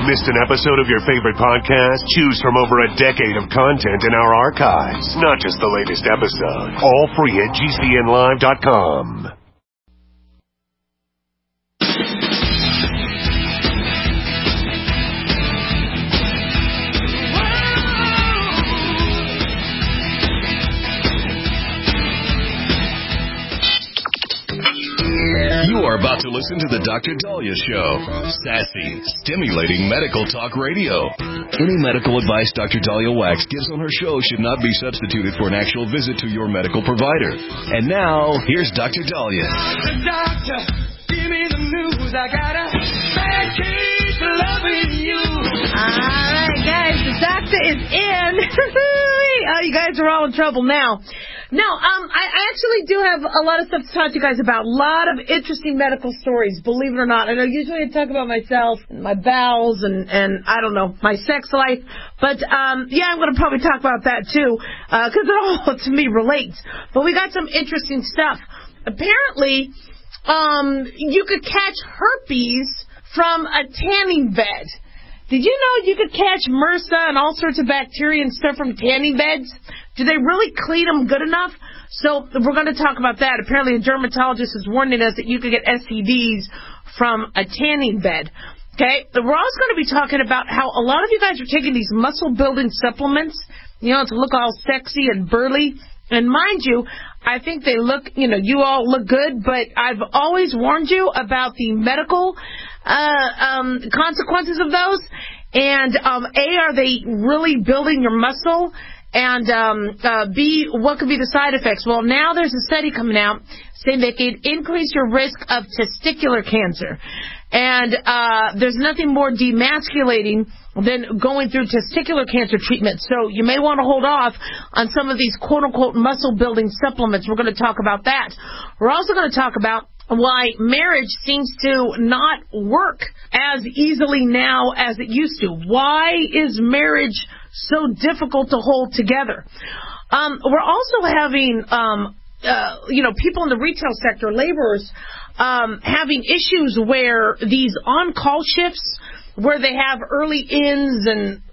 Missed an episode of your favorite podcast? Choose from over a decade of content in our archives, not just the latest episode. All free at GCNlive.com. You are about to listen to The Dr. Daliah Show. Sassy, stimulating medical talk radio. Any medical advice Dr. Daliah Wax gives on her show should not be substituted for an actual visit to your medical provider. And now, here's Dr. Daliah. Doctor, give me the news. I got a bad case of loving you. All right, guys, the doctor is in. Oh, you guys are all in trouble now. No, I actually do have a lot of stuff to talk to you guys about. A lot of interesting medical stories, believe it or not. I know usually I talk about myself and my bowels and I don't know, my sex life. But, yeah, I'm going to probably talk about that too, because it all, to me, relates. But we got some interesting stuff. Apparently, you could catch herpes from a tanning bed. Did you know you could catch MRSA and all sorts of bacteria and stuff from tanning beds? Do they really clean them good enough? So we're going to talk about that. Apparently a dermatologist is warning us that you could get STDs from a tanning bed. Okay? We're also going to be talking about how a lot of you guys are taking these muscle-building supplements, you know, to look all sexy and burly. And mind you, I think they look, you know, you all look good, but I've always warned you about the medical consequences of those. And A, are they really building your muscle? And B, what could be the side effects? Well, now there's a study coming out saying they can increase your risk of testicular cancer. And there's nothing more demasculating than going through testicular cancer treatment. So you may want to hold off on some of these quote-unquote muscle-building supplements. We're going to talk about that. We're also going to talk about why marriage seems to not work as easily now as it used to. Why is marriage so difficult to hold together? We're also having, people in the retail sector, laborers, having issues where these on-call shifts, where they have early ins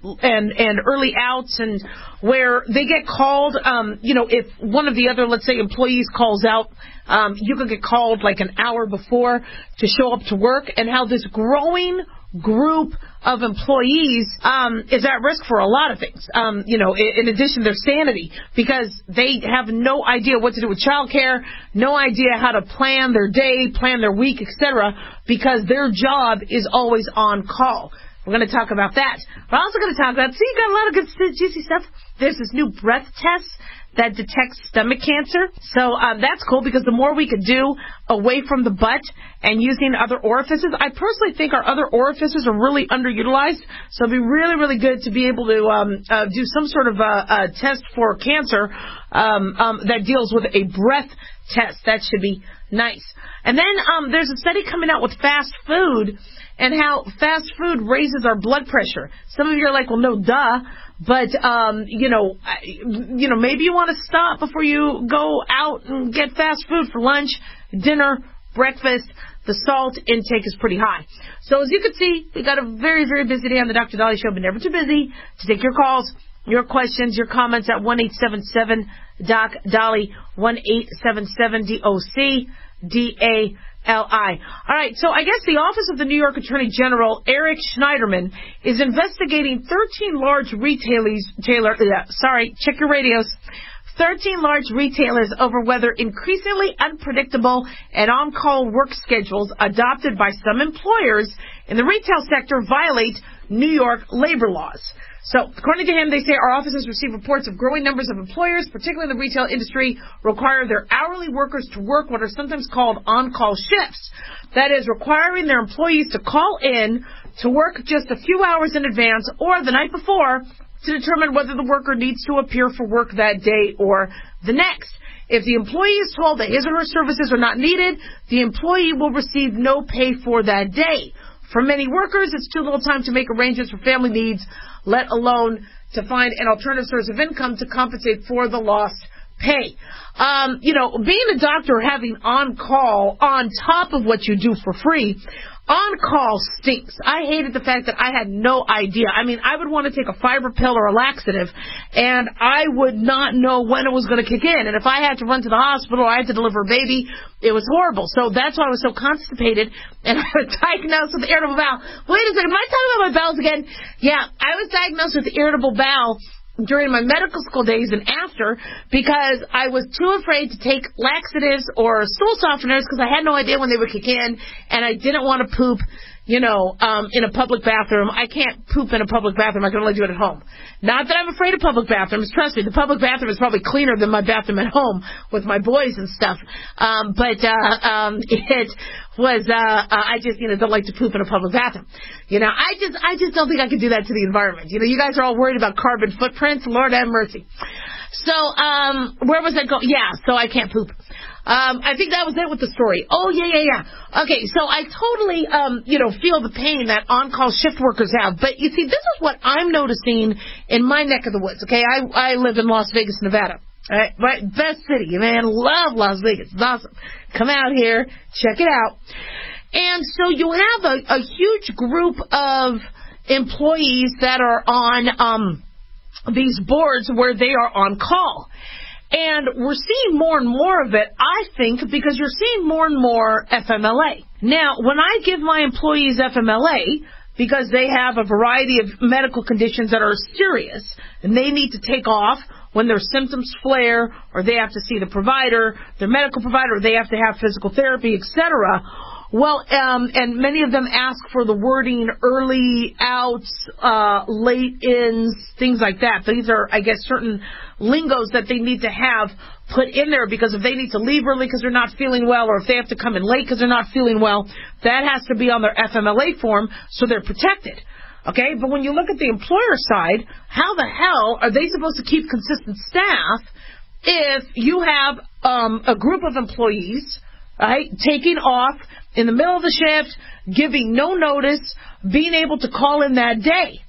and early outs, and where they get called, if one of the other, let's say, employees calls out, you could get called like an hour before to show up to work, and how this growing group of employees is at risk for a lot of things. In addition to their sanity, because they have no idea what to do with childcare, no idea how to plan their day, plan their week, etc., because their job is always on call. We're going to talk about that. We're also going to talk about, you got a lot of good, juicy stuff. There's this new breath test that detects stomach cancer. So that's cool, because the more we could do away from the butt and using other orifices, I personally think our other orifices are really underutilized. So it'd be really, really good to be able to do some sort of a test for cancer that deals with a breath test. That should be nice. And then there's a study coming out with fast food and how fast food raises our blood pressure. Some of you are like, well, no, duh. But, maybe you want to stop before you go out and get fast food for lunch, dinner, breakfast. The salt intake is pretty high. So as you can see, we got a very, very busy day on the Dr. Daliah Show, but never too busy to take your calls, your questions, your comments at 1-877-DOC-DALI, 1-877-DOC-DALI. All right, so I guess the Office of the New York Attorney General, Eric Schneiderman, is investigating 13 large check your radios, 13 large retailers over whether increasingly unpredictable and on-call work schedules adopted by some employers in the retail sector violate New York labor laws. So, according to him, they say our offices receive reports of growing numbers of employers, particularly in the retail industry, require their hourly workers to work what are sometimes called on-call shifts. That is, requiring their employees to call in to work just a few hours in advance or the night before to determine whether the worker needs to appear for work that day or the next. If the employee is told that his or her services are not needed, the employee will receive no pay for that day. For many workers, it's too little time to make arrangements for family needs, let alone to find an alternative source of income to compensate for the lost pay. Being a doctor, having on-call on top of what you do for free, On-call stinks. I hated the fact that I had no idea. I mean, I would want to take a fiber pill or a laxative, and I would not know when it was going to kick in. And if I had to run to the hospital or I had to deliver a baby, it was horrible. So that's why I was so constipated, and I was diagnosed with irritable bowel. Wait a second, am I talking about my bowels again? Yeah, I was diagnosed with irritable bowel during my medical school days and after, because I was too afraid to take laxatives or stool softeners because I had no idea when they would kick in, and I didn't want to poop, in a public bathroom. I can't poop in a public bathroom. I can only do it at home. Not that I'm afraid of public bathrooms. Trust me, the public bathroom is probably cleaner than my bathroom at home with my boys and stuff. It was, I just, don't like to poop in a public bathroom. I just don't think I could do that to the environment. You guys are all worried about carbon footprints. Lord have mercy. So, where was I going? Yeah, so I can't poop. I think that was it with the story. Oh, yeah. Okay, so I totally, feel the pain that on-call shift workers have. But, you see, this is what I'm noticing in my neck of the woods, okay? I live in Las Vegas, Nevada. All right, best city, man. Love Las Vegas. It's awesome. Come out here. Check it out. And so you have a huge group of employees that are on these boards where they are on call. And we're seeing more and more of it, I think, because you're seeing more and more FMLA. Now, when I give my employees FMLA, because they have a variety of medical conditions that are serious, and they need to take off when their symptoms flare, or they have to see the provider, their medical provider, or they have to have physical therapy, etc. Well, and many of them ask for the wording early outs, late ins, things like that. These are, I guess, certain lingos that they need to have put in there, because if they need to leave early because they're not feeling well, or if they have to come in late because they're not feeling well, that has to be on their FMLA form so they're protected. Okay, but when you look at the employer side, how the hell are they supposed to keep consistent staff if you have a group of employees, right, taking off in the middle of the shift, giving no notice, being able to call in that day?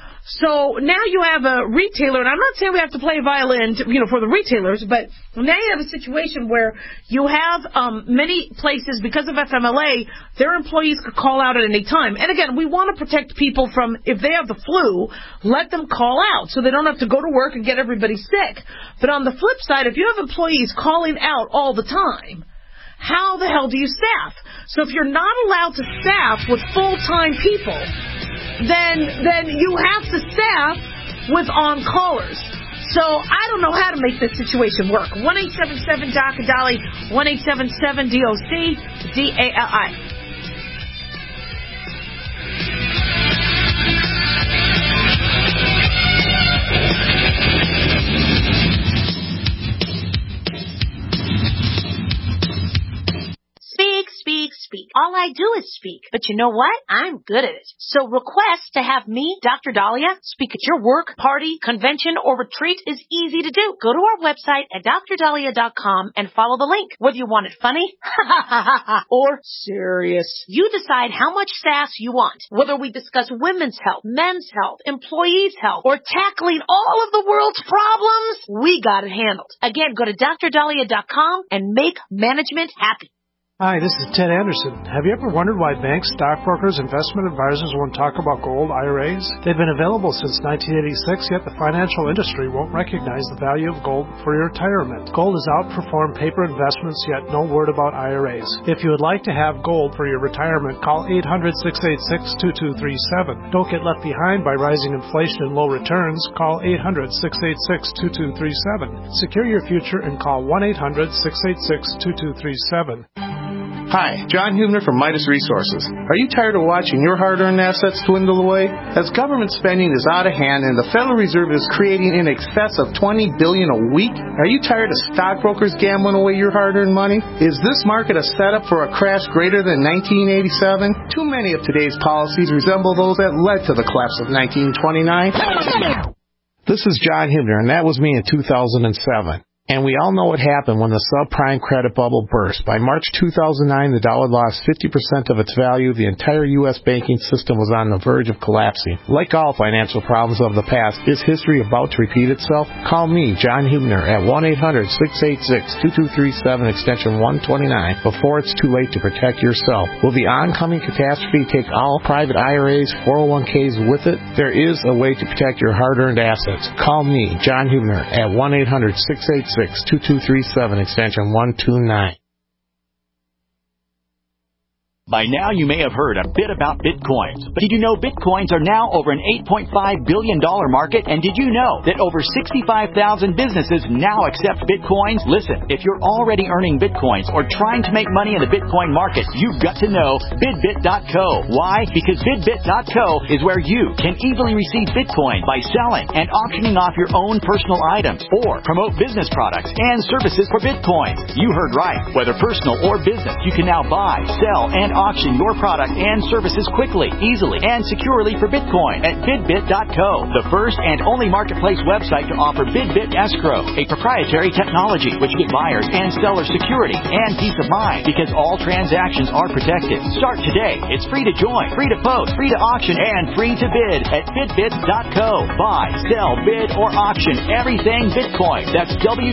So now you have a retailer, and I'm not saying we have to play violin, for the retailers, but now you have a situation where you have many places, because of FMLA, their employees could call out at any time. And again, we want to protect people from, if they have the flu, let them call out so they don't have to go to work and get everybody sick. But on the flip side, if you have employees calling out all the time, how the hell do you staff? So if you're not allowed to staff with full-time people, then you have to staff with on-callers. So I don't know how to make this situation work. 1-877-DOC-A-DOLLY, 1-877-DOC-DALI. Speak. All I do is speak. But you know what? I'm good at it. So request to have me, Dr. Dahlia, speak at your work, party, convention, or retreat is easy to do. Go to our website at drdahlia.com and follow the link. Whether you want it funny or serious, you decide how much sass you want. Whether we discuss women's health, men's health, employees' health, or tackling all of the world's problems, we got it handled. Again, go to drdahlia.com and make management happy. Hi, this is Ted Anderson. Have you ever wondered why banks, stockbrokers, investment advisors won't talk about gold IRAs? They've been available since 1986, yet the financial industry won't recognize the value of gold for your retirement. Gold has outperformed paper investments, yet no word about IRAs. If you would like to have gold for your retirement, call 800-686-2237. Don't get left behind by rising inflation and low returns. Call 800-686-2237. Secure your future and call 1-800-686-2237. Hi, John Hubner from Midas Resources. Are you tired of watching your hard-earned assets dwindle away? As government spending is out of hand and the Federal Reserve is creating in excess of $20 billion a week, are you tired of stockbrokers gambling away your hard-earned money? Is this market a setup for a crash greater than 1987? Too many of today's policies resemble those that led to the collapse of 1929. This is John Hubner, and that was me in 2007. And we all know what happened when the subprime credit bubble burst. By March 2009, the dollar lost 50% of its value. The entire U.S. banking system was on the verge of collapsing. Like all financial problems of the past, is history about to repeat itself? Call me, John Hubner, at 1-800-686-2237, extension 129, before it's too late to protect yourself. Will the oncoming catastrophe take all private IRAs, 401ks with it? There is a way to protect your hard-earned assets. Call me, John Hubner, at 1-800-686-2237, extension 129. By now, you may have heard a bit about Bitcoins. But did you know Bitcoins are now over an $8.5 billion market? And did you know that over 65,000 businesses now accept Bitcoins? Listen, if you're already earning Bitcoins or trying to make money in the Bitcoin market, you've got to know BidBit.co. Why? Because BidBit.co is where you can easily receive Bitcoin by selling and auctioning off your own personal items or promote business products and services for Bitcoin. You heard right. Whether personal or business, you can now buy, sell, and auction your product and services quickly, easily, and securely for Bitcoin at BidBit.co, the first and only marketplace website to offer BidBit Escrow, a proprietary technology which gives buyers and sellers security and peace of mind because all transactions are protected. Start today. It's free to join, free to post, free to auction, and free to bid at BidBit.co. Buy, sell, bid, or auction everything Bitcoin. That's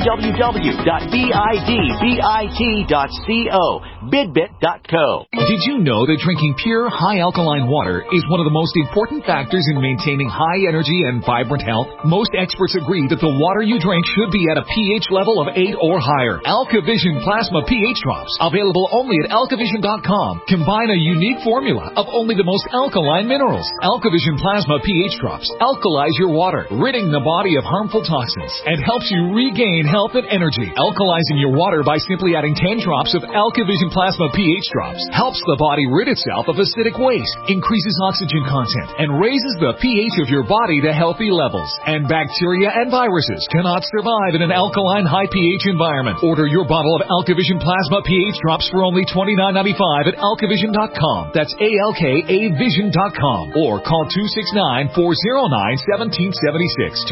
www.bidbit.co. BidBit.co. Did you know that drinking pure, high alkaline water is one of the most important factors in maintaining high energy and vibrant health? Most experts agree that the water you drink should be at a pH level of 8 or higher. AlkaVision Plasma pH Drops, available only at alkavision.com, combine a unique formula of only the most alkaline minerals. AlkaVision Plasma pH Drops alkalize your water, ridding the body of harmful toxins, and helps you regain health and energy. Alkalizing your water by simply adding 10 drops of AlkaVision Plasma pH Drops helps the body rid itself of acidic waste, increases oxygen content, and raises the pH of your body to healthy levels. And bacteria and viruses cannot survive in an alkaline high pH environment. Order your bottle of AlkaVision Plasma pH Drops for only $29.95 at alkavision.com. That's ALKAvision.com. Or call 269-409-1776.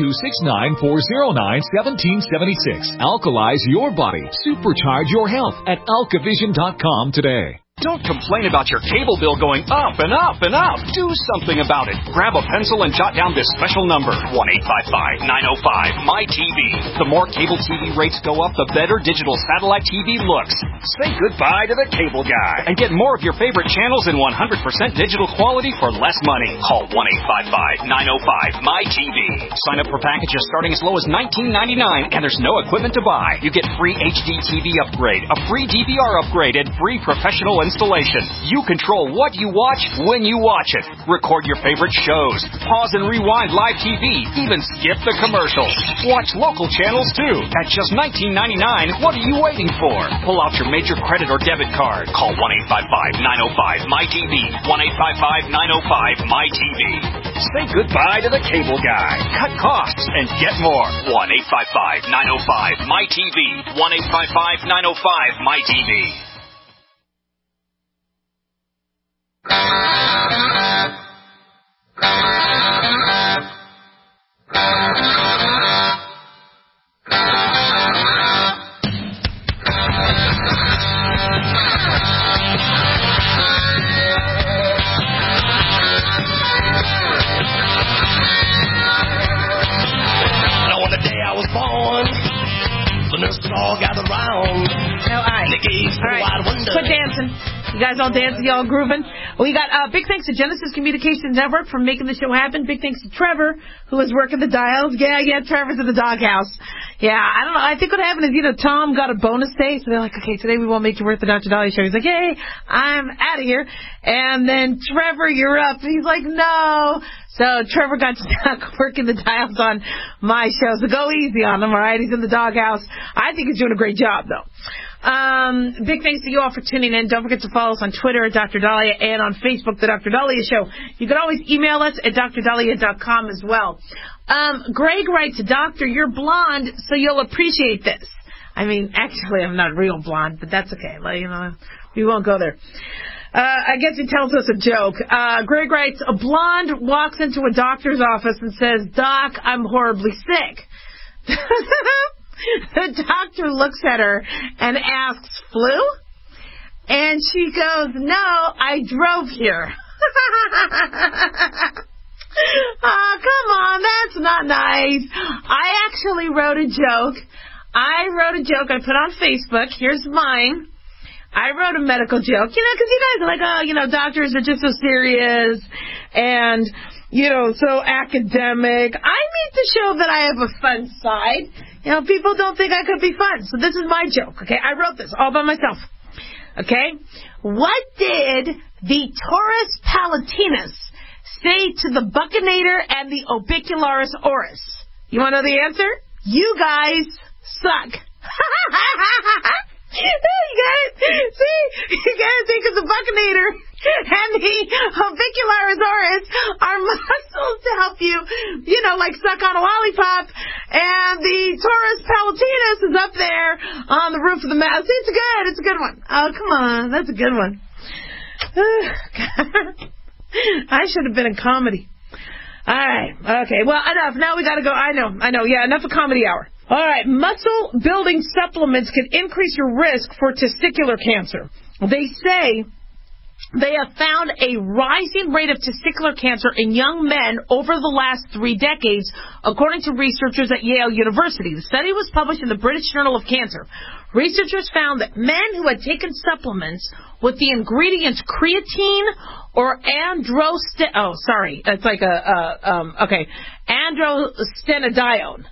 269-409-1776. Alkalize your body. Supercharge your health at alkavision.com today. Don't complain about your cable bill going up and up and up. Do something about it. Grab a pencil and jot down this special number, 1-855-905-MyTV. The more cable TV rates go up, the better digital satellite TV looks. Say goodbye to the cable guy and get more of your favorite channels in 100% digital quality for less money. Call 1-855-905-MyTV. Sign up for packages starting as low as $19.99, and there's no equipment to buy. You get free HD TV upgrade, a free DVR upgrade, and free professional installation. You control what you watch when you watch it. Record your favorite shows. Pause and rewind live TV. Even skip the commercials. Watch local channels too. At just $19.99, what are you waiting for? Pull out your major credit or debit card. Call 1-855-905-MyTV. 1-855-905-MyTV. Say goodbye to the cable guy. Cut costs and get more. 1-855-905-MyTV. 1-855-905-MyTV. On the day I was born, the nurses all gathered round. No, all right. Quit dancing. You guys all dancing, y'all grooving. We got big thanks to Genesis Communications Network for making the show happen. Big thanks to Trevor, who is working the dials. Yeah, Trevor's in the doghouse. Yeah, I don't know. I think what happened is, Tom got a bonus day, so they're like, okay, today we won't make you work the Dr. Dahlia show. He's like, hey, I'm out of here. And then, Trevor, you're up. He's like, no. So Trevor got stuck working the dials on my show. So go easy on him, all right? He's in the doghouse. I think he's doing a great job, though. Big thanks to you all for tuning in. Don't forget to follow us on Twitter at Dr. Dahlia and on Facebook, The Dr. Dahlia Show. You can always email us at drdahlia.com as well. Greg writes, Doctor, you're blonde, so you'll appreciate this. I mean, actually, I'm not real blonde, but that's okay. We won't go there. I guess he tells us a joke. Greg writes, a blonde walks into a doctor's office and says, Doc, I'm horribly sick. The doctor looks at her and asks, flu? And she goes, no, I drove here. Oh, come on, that's not nice. I actually wrote a joke. I put on Facebook. Here's mine. I wrote a medical joke, because you guys are like, oh, doctors are just so serious and, so academic. I need to show that I have a fun side. People don't think I could be fun. So this is my joke, okay? I wrote this all by myself, okay? What did the Taurus Palatinus say to the Buccinator and the Orbicularis Oris? You want to know the answer? You guys suck. You got it, because the Buccinator and the Orbicularis Oris are muscles to help you, like suck on a lollipop, and the Taurus Palatinus is up there on the roof of the mouth. It's a good one. Oh, come on, that's a good one. I should have been in comedy. All right, okay, well, enough. Now we got to go. I know, yeah, enough of comedy hour. All right, muscle-building supplements can increase your risk for testicular cancer. They say they have found a rising rate of testicular cancer in young men over the last 3 decades, according to researchers at Yale University. The study was published in the British Journal of Cancer. Researchers found that men who had taken supplements with the ingredients creatine or androstenedione.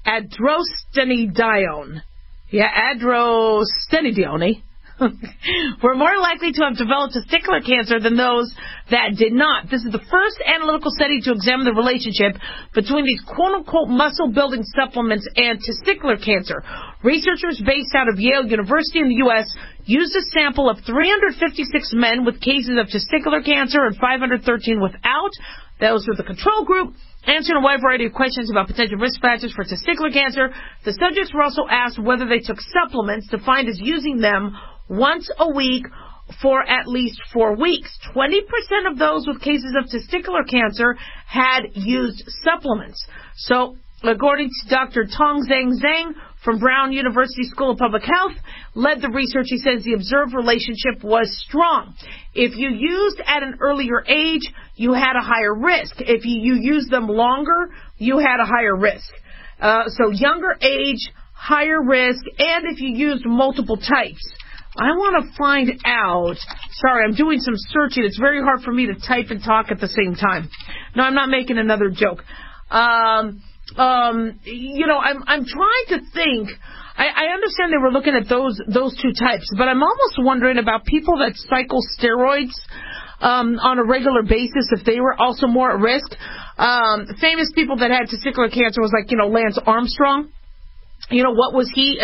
Were more likely to have developed testicular cancer than those that did not. This is the first analytical study to examine the relationship between these quote-unquote muscle-building supplements and testicular cancer. Researchers based out of Yale University in the U.S. used a sample of 356 men with cases of testicular cancer and 513 without. Those were the control group, answering a wide variety of questions about potential risk factors for testicular cancer. The subjects were also asked whether they took supplements, defined as using them once a week for at least 4 weeks. 20% of those with cases of testicular cancer had used supplements. So, according to Dr. Tongzheng Zhang from Brown University School of Public Health, led the research. He says the observed relationship was strong. If you used at an earlier age, you had a higher risk. If you used them longer, you had a higher risk. So younger age, higher risk, and if you used multiple types. I want to find out. Sorry, I'm doing some searching. It's very hard for me to type and talk at the same time. No, I'm not making another joke. I'm trying to think. I understand they were looking at those 2 types, but I'm almost wondering about people that cycle steroids on a regular basis, if they were also more at risk. Famous people that had testicular cancer was like, Lance Armstrong. What was he,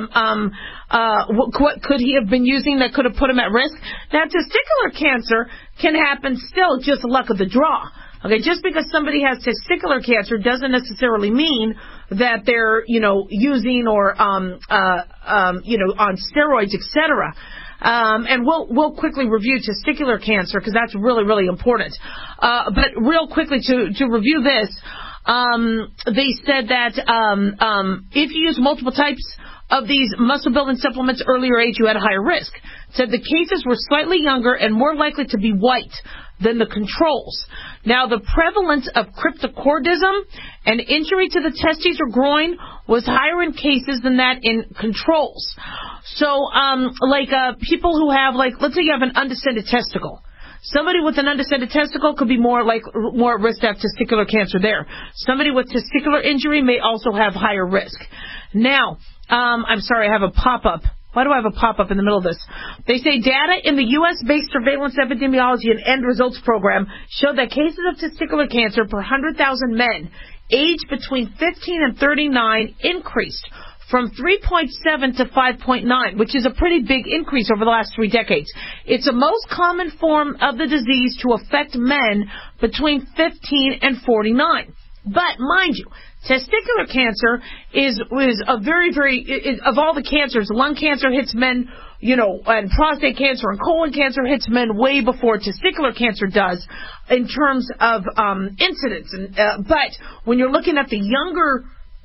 what could he have been using that could have put him at risk? Now, testicular cancer can happen still, just luck of the draw. Okay, just because somebody has testicular cancer doesn't necessarily mean that they're, using or, on steroids, etc. And we'll quickly review testicular cancer because that's really, really important. But real quickly to review this, they said that if you use multiple types of these muscle-building supplements earlier age, you had a higher risk. Said the cases were slightly younger and more likely to be white than the controls. Now, the prevalence of cryptorchidism and injury to the testes or groin was higher in cases than that in controls. So, people who have, let's say you have an undescended testicle. Somebody with an undescended testicle could be more at risk to have testicular cancer there. Somebody with testicular injury may also have higher risk. Now, I'm sorry, I have a pop-up. Why do I have a pop-up in the middle of this? They say data in the U.S.-based surveillance epidemiology and end results program showed that cases of testicular cancer per 100,000 men aged between 15 and 39 increased from 3.7 to 5.9, which is a pretty big increase over the last 3 decades. It's the most common form of the disease to affect men between 15 and 49. But, mind you, testicular cancer is a very, very, of all the cancers, lung cancer hits men, and prostate cancer and colon cancer hits men way before testicular cancer does in terms of incidence. But when you're looking at the younger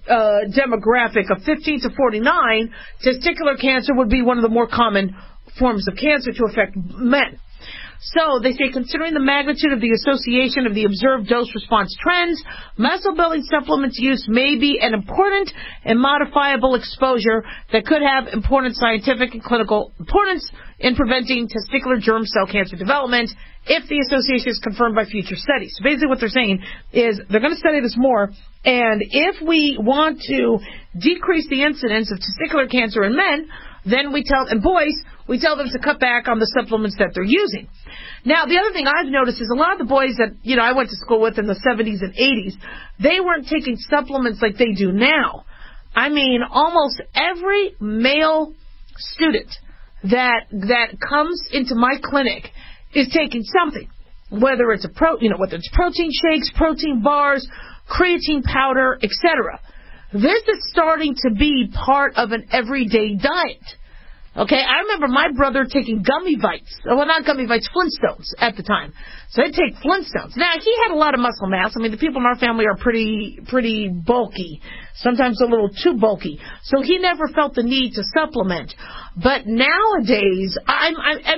demographic of 15 to 49, testicular cancer would be one of the more common forms of cancer to affect men. So they say, considering the magnitude of the association of the observed dose-response trends, muscle-building supplements use may be an important and modifiable exposure that could have important scientific and clinical importance in preventing testicular germ cell cancer development if the association is confirmed by future studies. So basically what they're saying is they're going to study this more, and if we want to decrease the incidence of testicular cancer in men, then we tell them to cut back on the supplements that they're using. Now, the other thing I've noticed is a lot of the boys that, I went to school with in the 70s and 80s, they weren't taking supplements like they do now. I mean, almost every male student that comes into my clinic is taking something, whether it's whether it's protein shakes, protein bars, creatine powder, etc. This is starting to be part of an everyday diet. Okay, I remember my brother taking gummy bites. Well, not gummy bites, Flintstones at the time. So he'd take Flintstones. Now, he had a lot of muscle mass. I mean, the people in our family are pretty bulky, sometimes a little too bulky. So he never felt the need to supplement. But nowadays, I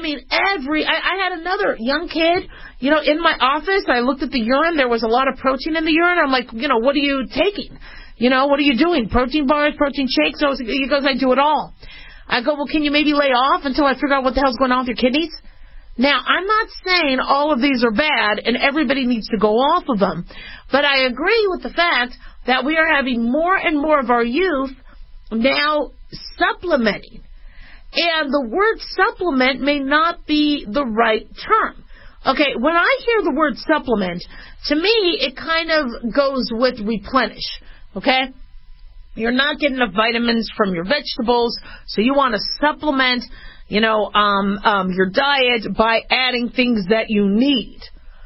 had another young kid, in my office. I looked at the urine. There was a lot of protein in the urine. I'm like, what are you taking? What are you doing? Protein bars, protein shakes? So he goes, I do it all. I go, well, can you maybe lay off until I figure out what the hell's going on with your kidneys? Now, I'm not saying all of these are bad and everybody needs to go off of them, but I agree with the fact that we are having more and more of our youth now supplementing. And the word supplement may not be the right term. Okay, when I hear the word supplement, to me, it kind of goes with replenish. Okay? You're not getting enough vitamins from your vegetables, so you want to supplement, your diet by adding things that you need.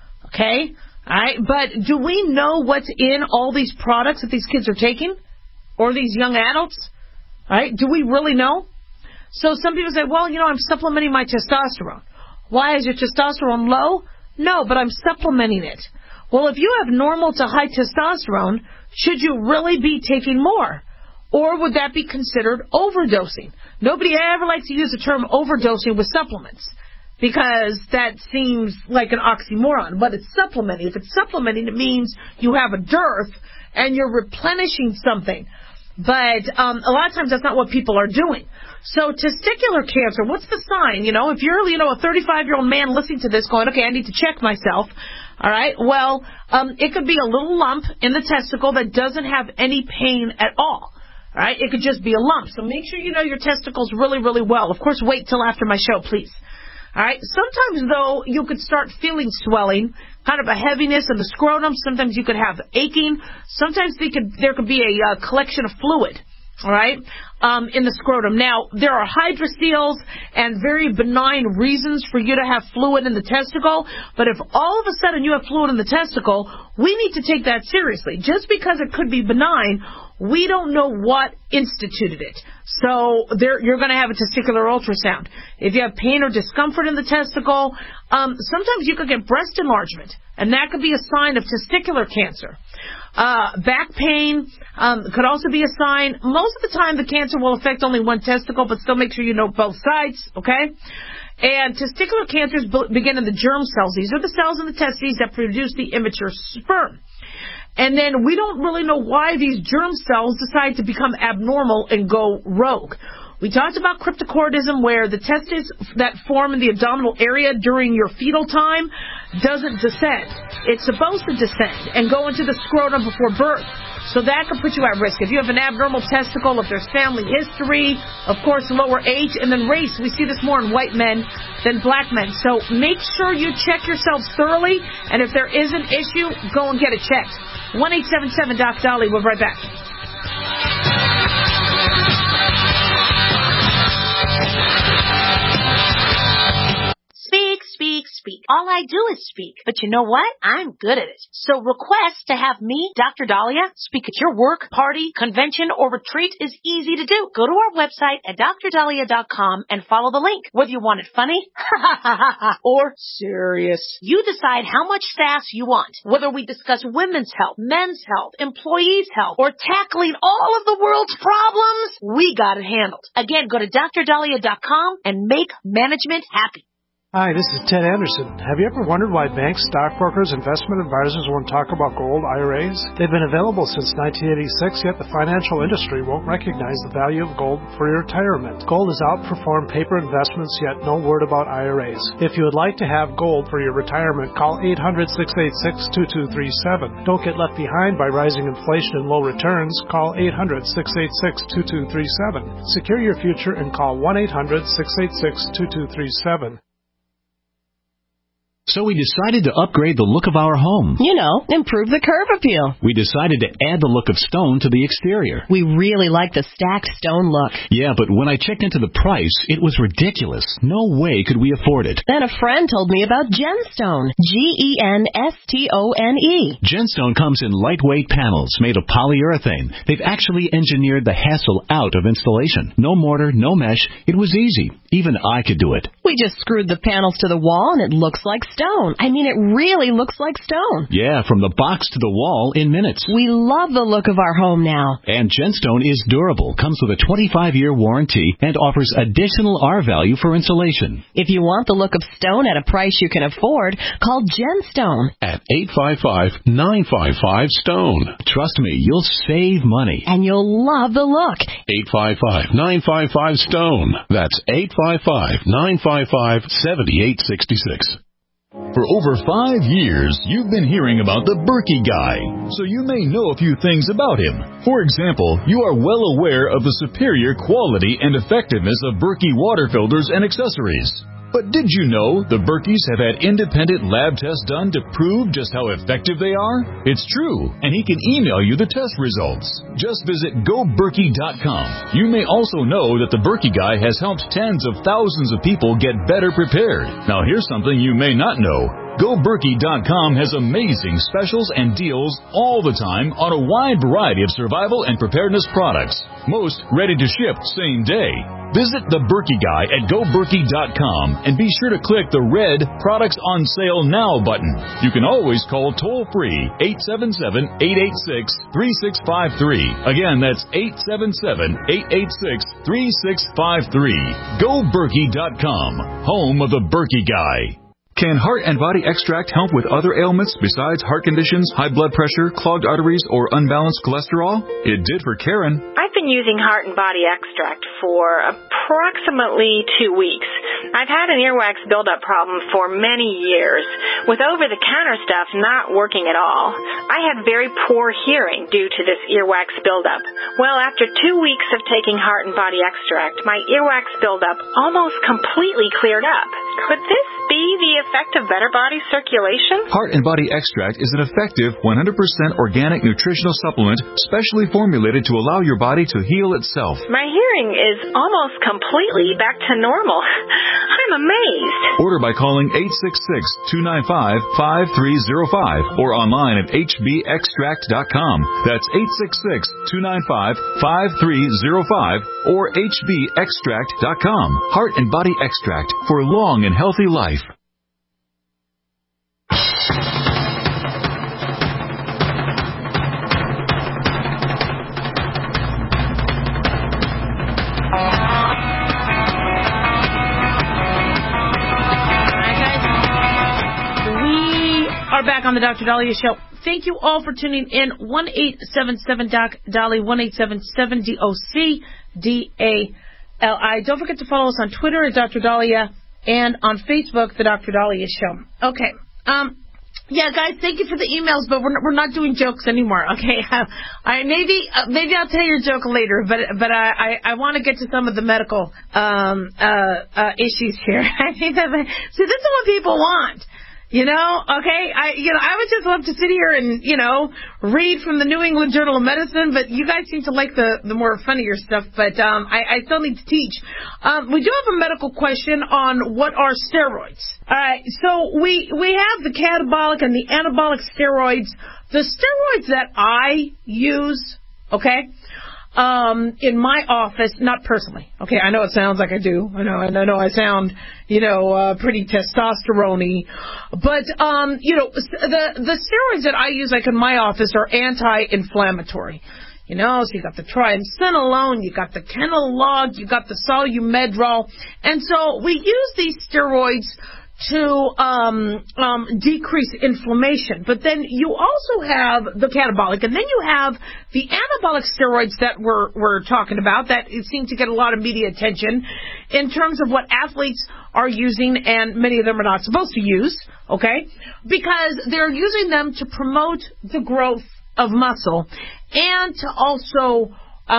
Okay? All right? But do we know what's in all these products that these kids are taking? Or these young adults? All right? Do we really know? So some people say, well, I'm supplementing my testosterone. Why is your testosterone low? No, but I'm supplementing it. Well, if you have normal to high testosterone, should you really be taking more? Or would that be considered overdosing? Nobody ever likes to use the term overdosing with supplements because that seems like an oxymoron. But it's supplementing. If it's supplementing, it means you have a dearth and you're replenishing something. But a lot of times that's not what people are doing. So testicular cancer, what's the sign? If you're, a 35-year-old man listening to this going, okay, I need to check myself. All right. Well, it could be a little lump in the testicle that doesn't have any pain at all. All right. It could just be a lump. So make sure you know your testicles really, really well. Of course, wait till after my show, please. All right. Sometimes, though, you could start feeling swelling, kind of a heaviness in the scrotum. Sometimes you could have aching. Sometimes there could be a collection of fluid. All right, in the scrotum. Now, there are hydroceles and very benign reasons for you to have fluid in the testicle, but if all of a sudden you have fluid in the testicle, we need to take that seriously. Just because it could be benign, we don't know what instituted it. So you're going to have a testicular ultrasound. If you have pain or discomfort in the testicle, sometimes you could get breast enlargement, and that could be a sign of testicular cancer. Back pain could also be a sign. Most of the time, the cancer will affect only one testicle, but still make sure you know both sides, okay? And testicular cancers begin in the germ cells. These are the cells in the testes that produce the immature sperm. And then we don't really know why these germ cells decide to become abnormal and go rogue. We talked about cryptorchidism, where the testes that form in the abdominal area during your fetal time doesn't descend. It's supposed to descend and go into the scrotum before birth. So that could put you at risk. If you have an abnormal testicle, if there's family history, of course, lower age, and then race. We see this more in white men than black men. So make sure you check yourselves thoroughly, and if there is an issue, go and get it checked. 1-877-DOC-DOLLY. We'll be right back. Speak, speak, speak. All I do is speak. But you know what? I'm good at it. So request to have me, Dr. Dahlia, speak at your work, party, convention, or retreat is easy to do. Go to our website at drdahlia.com and follow the link. Whether you want it funny or serious, you decide how much sass you want. Whether we discuss women's health, men's health, employees' health, or tackling all of the world's problems, we got it handled. Again, go to drdahlia.com and make management happy. Hi, this is Ted Anderson. Have you ever wondered why banks, stockbrokers, investment advisors won't talk about gold IRAs? They've been available since 1986, yet the financial industry won't recognize the value of gold for your retirement. Gold has outperformed paper investments, yet no word about IRAs. If you would like to have gold for your retirement, call 800-686-2237. Don't get left behind by rising inflation and low returns. Call 800-686-2237. Secure your future and call 1-800-686-2237. So we decided to upgrade the look of our home. You know, improve the curb appeal. We decided to add the look of stone to the exterior. We really like the stacked stone look. Yeah, but when I checked into the price, it was ridiculous. No way could we afford it. Then a friend told me about Genstone. Genstone. Genstone comes in lightweight panels made of polyurethane. They've actually engineered the hassle out of installation. No mortar, no mesh. It was easy. Even I could do it. We just screwed the panels to the wall and it looks like stone. I mean, it really looks like stone. Yeah, from the box to the wall in minutes. We love the look of our home now. And Genstone is durable, comes with a 25-year warranty, and offers additional R value for insulation. If you want the look of stone at a price you can afford, call Genstone at 855-955-STONE. Trust me, you'll save money. And you'll love the look. 855-955-STONE. That's 855-955-7866. For over 5 years, you've been hearing about the Berkey Guy, so you may know a few things about him. For example, you are well aware of the superior quality and effectiveness of Berkey water filters and accessories. But did you know the Berkeys have had independent lab tests done to prove just how effective they are? It's true, and he can email you the test results. Just visit GoBerkey.com. You may also know that the Berkey Guy has helped tens of thousands of people get better prepared. Now here's something you may not know. GoBerkey.com has amazing specials and deals all the time on a wide variety of survival and preparedness products. Most ready to ship same day. Visit the Berkey Guy at GoBerkey.com and be sure to click the red Products on Sale Now button. You can always call toll-free 877-886-3653. Again, that's 877-886-3653. GoBerkey.com, home of the Berkey Guy. Can Heart and Body Extract help with other ailments besides heart conditions, high blood pressure, clogged arteries, or unbalanced cholesterol? It did for Karen. I've been using Heart and Body Extract for approximately 2 weeks. I've had an earwax buildup problem for many years, with over-the-counter stuff not working at all. I had very poor hearing due to this earwax buildup. Well, after 2 weeks of taking Heart and Body Extract, my earwax buildup almost completely cleared up. Could this be the effect of better body circulation? Heart and Body Extract is an effective 100% organic nutritional supplement specially formulated to allow your body to heal itself. My hearing is almost completely back to normal. I'm amazed. Order by calling 866-295-5305 or online at hbextract.com. That's 866-295-5305 or hbextract.com. Heart and Body Extract for long and healthy life. Are back on the Dr. Dahlia Show. Thank you all for tuning in. 1-877-DOC-DALI, 1-877-DOC-DALI. Don't forget to follow us on Twitter at Dr. Dahlia and on Facebook, the Dr. Dahlia Show. Okay. Yeah, guys, thank you for the emails, but we're not doing jokes anymore. Okay. Maybe I'll tell your joke later, but I want to get to some of the medical issues here. I think that, see, this is what people want. You know, okay, I would just love to sit here and, read from the New England Journal of Medicine, but you guys seem to like the more funnier stuff, but I still need to teach. We do have a medical question on what are steroids. All right, so we have the catabolic and the anabolic steroids. The steroids that I use, okay, in my office, not personally. Okay, I know it sounds like I do. I know I sound, pretty testosterone-y. But, the steroids that I use, like in my office, are anti-inflammatory. So you got the triamcinolone, you got the Kenalog, you got the Solumedrol. And so we use these steroids to decrease inflammation. But then you also have the catabolic, and then you have the anabolic steroids that we're talking about that seem to get a lot of media attention in terms of what athletes are using, and many of them are not supposed to use, okay? Because they're using them to promote the growth of muscle and to also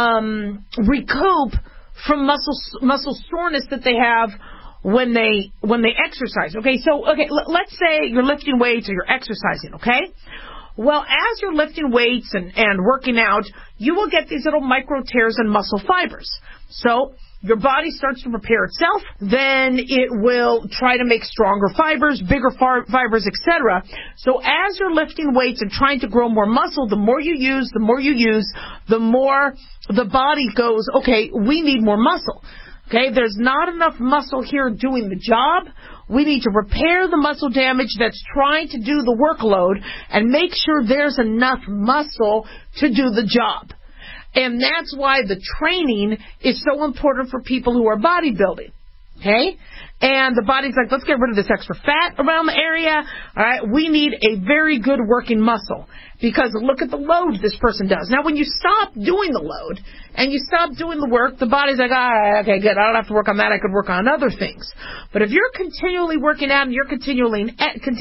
recoup from muscle soreness that they have when they exercise. Okay, so let's say you're lifting weights or you're exercising, okay? Well, as you're lifting weights and working out, you will get these little micro tears in muscle fibers. So your body starts to repair itself, then it will try to make stronger fibers, bigger fibers, etc. So as you're lifting weights and trying to grow more muscle, the more you use, the more the body goes, okay, we need more muscle. Okay, there's not enough muscle here doing the job. We need to repair the muscle damage that's trying to do the workload and make sure there's enough muscle to do the job. And that's why the training is so important for people who are bodybuilding. Okay? And the body's like, let's get rid of this extra fat around the area. All right, we need a very good working muscle because look at the load this person does. Now, when you stop doing the load and you stop doing the work, the body's like, all right, okay, good. I don't have to work on that. I could work on other things. But if you're continually working out and you're continually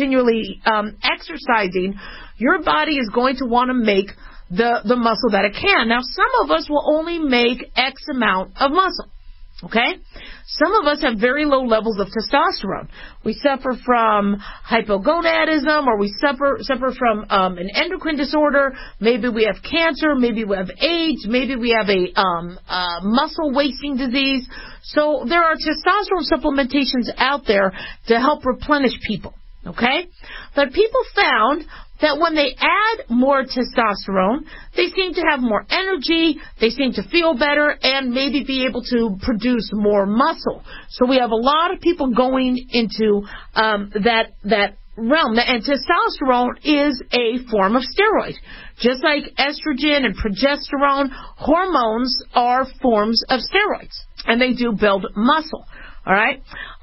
exercising, your body is going to want to make the muscle that it can. Now, some of us will only make X amount of muscle. Okay? Some of us have very low levels of testosterone. We suffer from hypogonadism, or we suffer from an endocrine disorder. Maybe we have cancer. Maybe we have AIDS. Maybe we have a muscle wasting disease. So there are testosterone supplementations out there to help replenish people. Okay? But people found that when they add more testosterone, they seem to have more energy, they seem to feel better, and maybe be able to produce more muscle. So we have a lot of people going into that realm. And testosterone is a form of steroid. Just like estrogen and progesterone, hormones are forms of steroids, and they do build muscle. All right.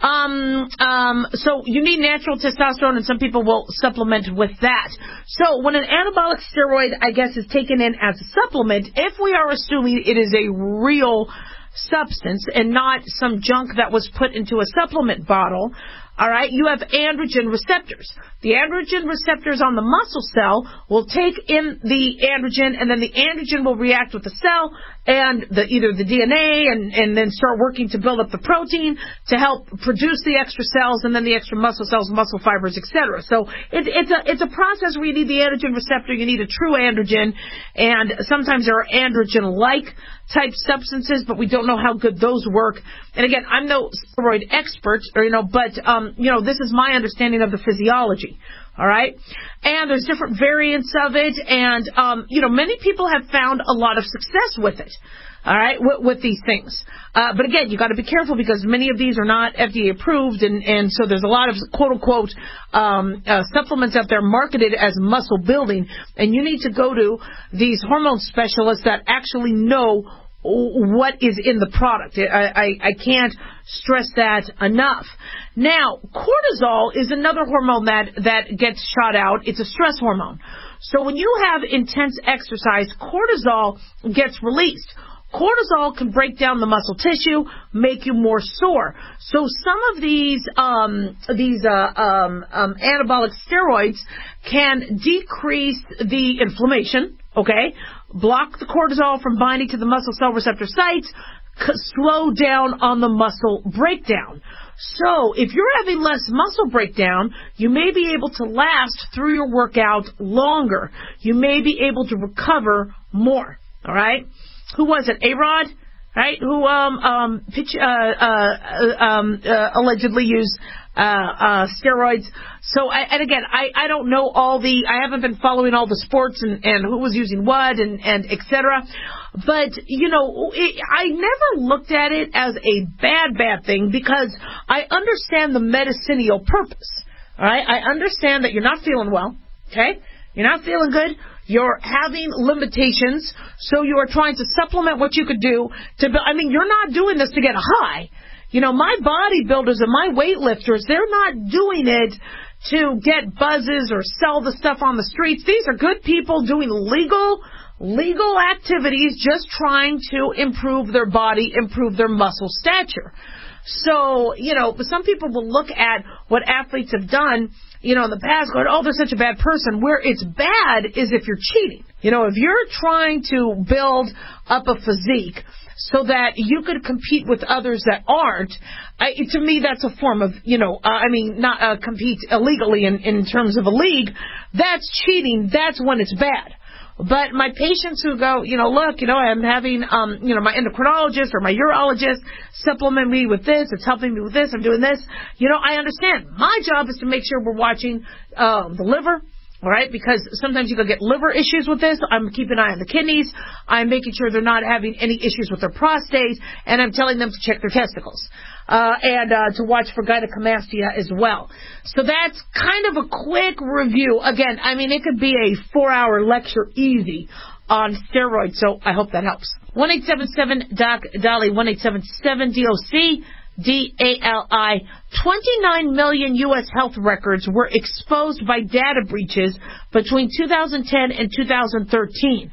So you need natural testosterone, and some people will supplement with that. So when an anabolic steroid, I guess, is taken in as a supplement, if we are assuming it is a real substance and not some junk that was put into a supplement bottle, all right, you have androgen receptors. The androgen receptors on the muscle cell will take in the androgen, and then the androgen will react with the cell and either the DNA and then start working to build up the protein to help produce the extra cells, and then the extra muscle cells, muscle fibers, etc. So it's a process where you need the androgen receptor, you need a true androgen, and sometimes there are androgen-like type substances, but we don't know how good those work. And again, I'm no steroid expert, but this is my understanding of the physiology. All right, and there's different variants of it, and many people have found a lot of success with it. All right, with these things. But again, you got to be careful because many of these are not FDA approved, and so there's a lot of quote unquote supplements out there marketed as muscle building, and you need to go to these hormone specialists that actually know what is in the product. I can't stress that enough. Now, cortisol is another hormone that gets shot out. It's a stress hormone. So when you have intense exercise, cortisol gets released. Cortisol can break down the muscle tissue, make you more sore. So some of these anabolic steroids can decrease the inflammation, okay, block the cortisol from binding to the muscle cell receptor sites, slow down on the muscle breakdown. So if you're having less muscle breakdown, you may be able to last through your workout longer. You may be able to recover more. All right? Who was it? A-Rod? Right? Who allegedly used steroids. So, I don't know I haven't been following all the sports and who was using what and et cetera. But, I never looked at it as a bad thing because I understand the medicinal purpose. All right? I understand that you're not feeling well. Okay? You're not feeling good. You're having limitations. So you are trying to supplement what you could do you're not doing this to get a high. My bodybuilders and my weightlifters, they're not doing it to get buzzes or sell the stuff on the streets. These are good people doing legal activities, just trying to improve their body, improve their muscle stature. So, some people will look at what athletes have done, in the past, going, oh, they're such a bad person. Where it's bad is if you're cheating. If you're trying to build up a physique so that you could compete with others that aren't, to me, that's a form of, not compete illegally in terms of a league. That's cheating. That's when it's bad. But my patients who go, look, I'm having, my endocrinologist or my urologist supplement me with this. It's helping me with this. I'm doing this. I understand. My job is to make sure we're watching the liver. All right, because sometimes you can get liver issues with this. I'm keeping an eye on the kidneys. I'm making sure they're not having any issues with their prostate, and I'm telling them to check their testicles and to watch for gynecomastia as well. So that's kind of a quick review. Again, it could be a 4-hour lecture easy on steroids, so I hope that helps. 1-877-DOC-DALI, 1-877-DOC. DALI. 29 million U.S. health records were exposed by data breaches between 2010 and 2013.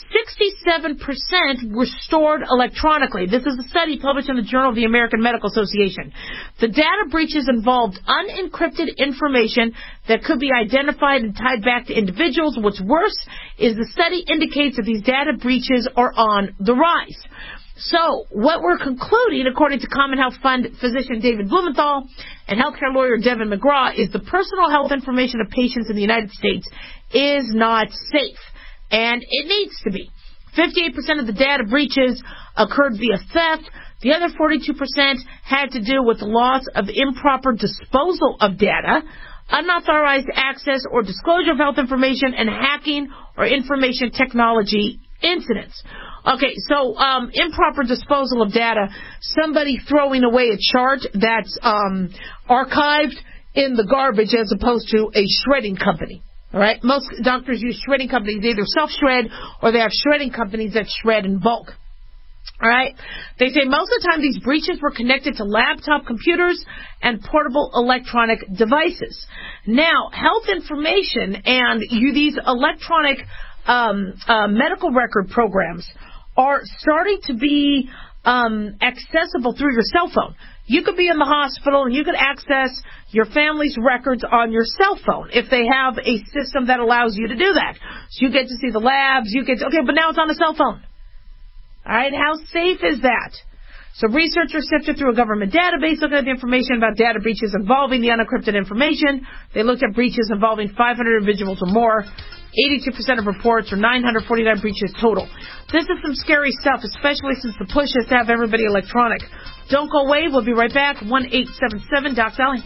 67% were stored electronically. This is a study published in the Journal of the American Medical Association. The data breaches involved unencrypted information that could be identified and tied back to individuals. What's worse is the study indicates that these data breaches are on the rise. So, what we're concluding, according to Common Health Fund physician David Blumenthal and healthcare lawyer Devin McGraw, is the personal health information of patients in the United States is not safe. And it needs to be. 58% of the data breaches occurred via theft. The other 42% had to do with the loss of improper disposal of data, unauthorized access or disclosure of health information, and hacking or information technology incidents. Okay, so improper disposal of data, somebody throwing away a chart that's archived in the garbage as opposed to a shredding company. All right, most doctors use shredding companies. They either self-shred or they have shredding companies that shred in bulk. All right, they say most of the time these breaches were connected to laptop computers and portable electronic devices. Now, health information and these electronic medical record programs are starting to be accessible through your cell phone. You could be in the hospital and you could access your family's records on your cell phone if they have a system that allows you to do that. So you get to see the labs, but now it's on a cell phone. All right, how safe is that? So researchers sifted through a government database looking at the information about data breaches involving the unencrypted information. They looked at breaches involving 500 individuals or more. 82% of reports, or 949 breaches total. This is some scary stuff, especially since the push is to have everybody electronic. Don't go away. We'll be right back. 1-877-DOC-DALI.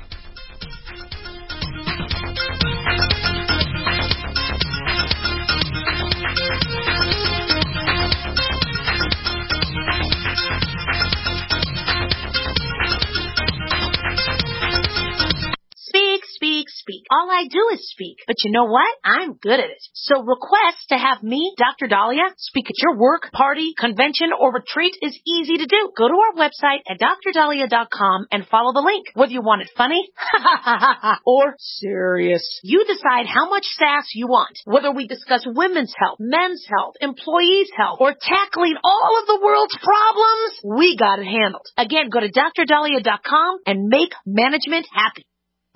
Speak. All I do is speak. But you know what? I'm good at it. So request to have me, Dr. Dahlia, speak at your work, party, convention, or retreat is easy to do. Go to our website at drdahlia.com and follow the link. Whether you want it funny or serious, you decide how much sass you want. Whether we discuss women's health, men's health, employees' health, or tackling all of the world's problems, we got it handled. Again, go to drdahlia.com and make management happy.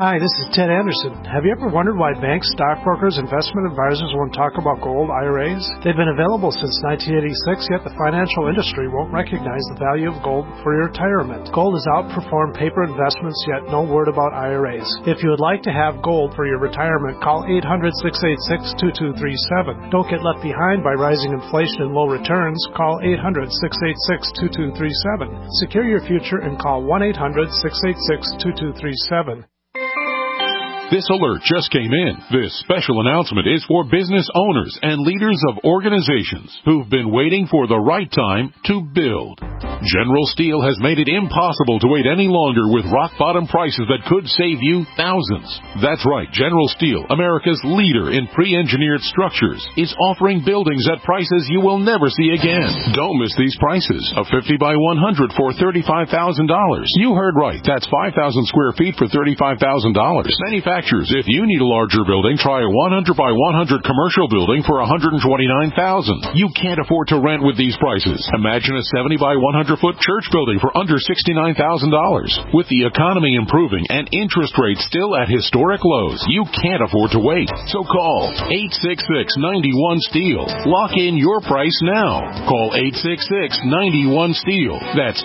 Hi, this is Ted Anderson. Have you ever wondered why banks, stockbrokers, investment advisors won't talk about gold IRAs? They've been available since 1986, yet the financial industry won't recognize the value of gold for your retirement. Gold has outperformed paper investments, yet no word about IRAs. If you would like to have gold for your retirement, call 800-686-2237. Don't get left behind by rising inflation and low returns. Call 800-686-2237. Secure your future and call 1-800-686-2237. This alert just came in. This special announcement is for business owners and leaders of organizations who've been waiting for the right time to build. General Steel has made it impossible to wait any longer with rock-bottom prices that could save you thousands. That's right, General Steel, America's leader in pre-engineered structures, is offering buildings at prices you will never see again. Don't miss these prices. A 50 by 100 for $35,000. You heard right. That's 5,000 square feet for $35,000. Manufacturers, if you need a larger building, try a 100 by 100 commercial building for $129,000. You can't afford to rent with these prices. Imagine a 70 by 100-foot church building for under $69,000. With the economy improving and interest rates still at historic lows, you can't afford to wait. So call 866-91-STEEL. Lock in your price now. Call 866-91-STEEL. That's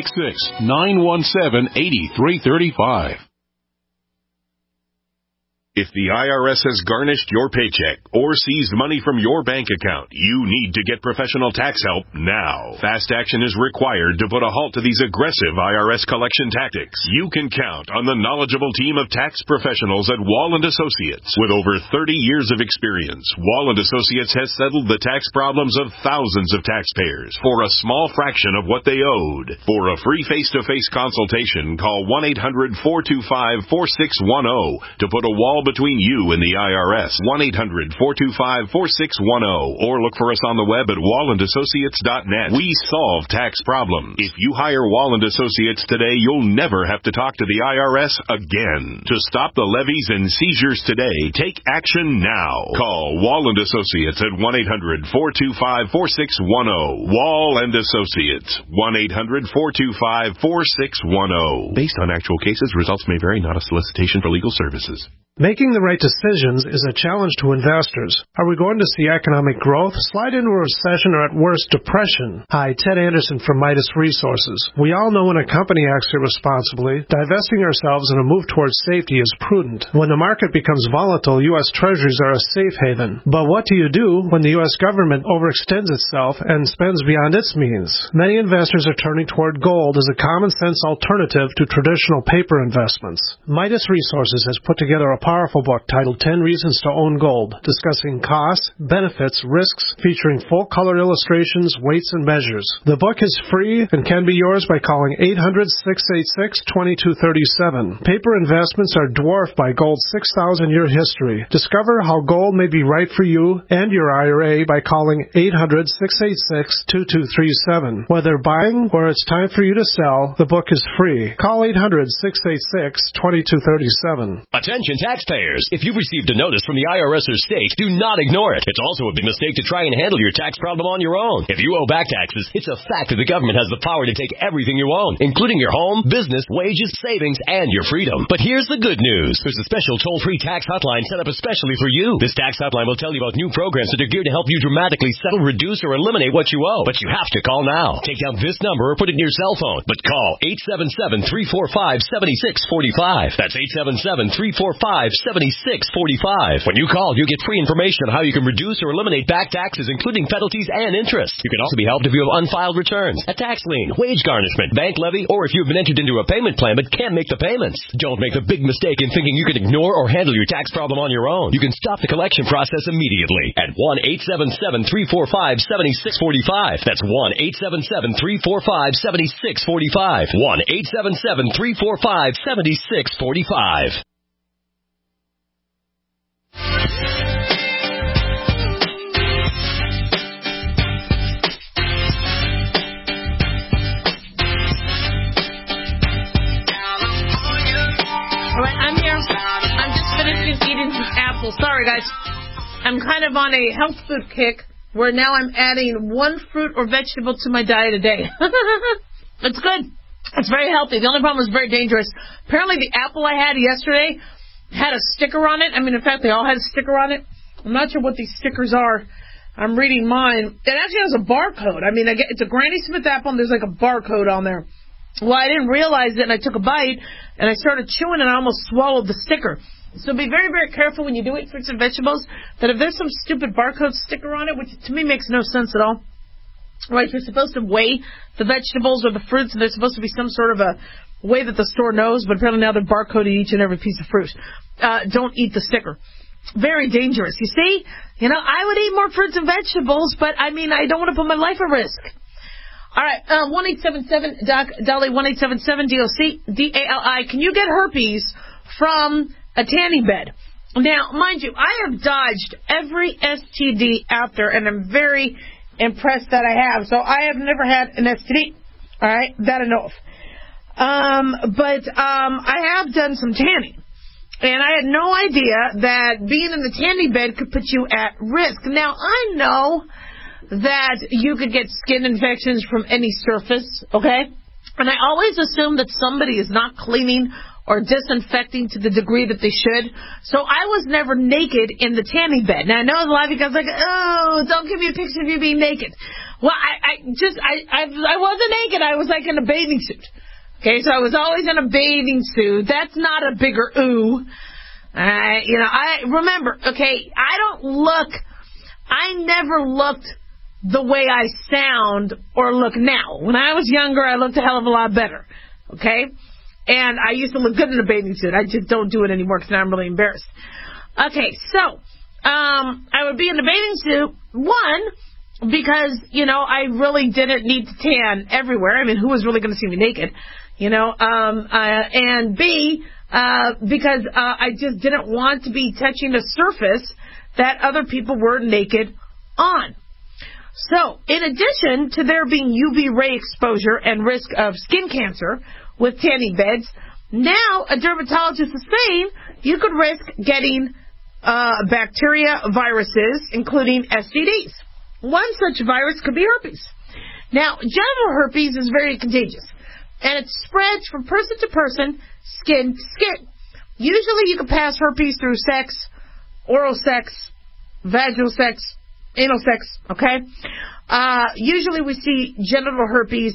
866-917-8335. If the IRS has garnished your paycheck or seized money from your bank account, you need to get professional tax help now. Fast action is required to put a halt to these aggressive IRS collection tactics. You can count on the knowledgeable team of tax professionals at Wall & Associates. With over 30 years of experience, Wall & Associates has settled the tax problems of thousands of taxpayers for a small fraction of what they owed. For a free face-to-face consultation, call 1-800-425-4610 to put a wall between you and the IRS. 1-800-425-4610 or look for us on the web at wallandassociates.net. We solve tax problems. If you hire Wall & Associates today, you'll never have to talk to the IRS again. To stop the levies and seizures today, take action now. Call Wall & Associates at 1-800-425-4610. Wall & Associates. 1-800-425-4610. Based on actual cases, results may vary, not a solicitation for legal services. Making the right decisions is a challenge to investors. Are we going to see economic growth, slide into a recession, or at worst, depression? Hi, Ted Anderson from Midas Resources. We all know when a company acts irresponsibly, divesting ourselves in a move towards safety is prudent. When the market becomes volatile, U.S. Treasuries are a safe haven. But what do you do when the U.S. government overextends itself and spends beyond its means? Many investors are turning toward gold as a common-sense alternative to traditional paper investments. Midas Resources has put together a powerful book titled 10 Reasons to Own Gold, discussing costs, benefits, risks, featuring full-color illustrations, weights, and measures. The book is free and can be yours by calling 800-686-2237. Paper investments are dwarfed by gold's 6,000-year history. Discover how gold may be right for you and your IRA by calling 800-686-2237. Whether buying or it's time for you to sell, the book is free. Call 800-686-2237. Attention taxpayers! If you've received a notice from the IRS or state, do not ignore it. It's also a big mistake to try and handle your tax problem on your own. If you owe back taxes, it's a fact that the government has the power to take everything you own, including your home, business, wages, savings, and your freedom. But here's the good news. There's a special toll-free tax hotline set up especially for you. This tax hotline will tell you about new programs that are geared to help you dramatically settle, reduce, or eliminate what you owe. But you have to call now. Take down this number or put it in your cell phone. But call 877-345-7645. That's 877-345-7645. When you call, you get free information on how you can reduce or eliminate back taxes, including penalties and interest. You can also be helped if you have unfiled returns, a tax lien, wage garnishment, bank levy, or if you've been entered into a payment plan but can't make the payments. Don't make the big mistake in thinking you can ignore or handle your tax problem on your own. You can stop the collection process immediately at 1-877-345-7645. That's 1-877-345-7645. 1-877-345-7645. Sorry, guys. I'm kind of on a health food kick where now I'm adding one fruit or vegetable to my diet a day. It's good. It's very healthy. The only problem was very dangerous. Apparently the apple I had yesterday had a sticker on it. I mean, in fact, they all had a sticker on it. I'm not sure what these stickers are. I'm reading mine. It actually has a barcode. I mean, it's a Granny Smith apple, and there's like a barcode on there. Well, I didn't realize it, and I took a bite, and I started chewing, and I almost swallowed the sticker. So be very, very careful when you do eat fruits and vegetables, that if there's some stupid barcode sticker on it, which to me makes no sense at all, right? You're supposed to weigh the vegetables or the fruits, and there's supposed to be some sort of a way that the store knows, but apparently now they're barcoding each and every piece of fruit. Don't eat the sticker. Very dangerous. You see? You know, I would eat more fruits and vegetables, but, I mean, I don't want to put my life at risk. All right, 1-877 Doc Dolly, 1-877-DOC-DALI. Can you get herpes from a tanning bed? Now, mind you, I have dodged every STD out there, and I'm very impressed that I have. So I have never had an STD, all right, that I know of. But I have done some tanning. And I had no idea that being in the tanning bed could put you at risk. Now, I know that you could get skin infections from any surface, okay? And I always assume that somebody is not cleaning or disinfecting to the degree that they should. So I was never naked in the tanning bed. Now, I know a lot of you guys are like, oh, don't give me a picture of you being naked. Well, I wasn't naked. I was like in a bathing suit. Okay, so I was always in a bathing suit. That's not a bigger ooh. I remember, okay, I never looked the way I sound or look now. When I was younger, I looked a hell of a lot better. Okay? And I used to look good in a bathing suit. I just don't do it anymore because now I'm really embarrassed. Okay, so, I would be in the bathing suit, one, because, I really didn't need to tan everywhere. I mean, who was really going to see me naked? And B, because I just didn't want to be touching a surface that other people were naked on. So, in addition to there being UV ray exposure and risk of skin cancer with tanning beds, now a dermatologist is saying you could risk getting bacteria, viruses, including STDs. One such virus could be herpes. Now, genital herpes is very contagious, and it spreads from person to person, skin to skin. Usually you can pass herpes through sex, oral sex, vaginal sex, anal sex, okay? Usually we see genital herpes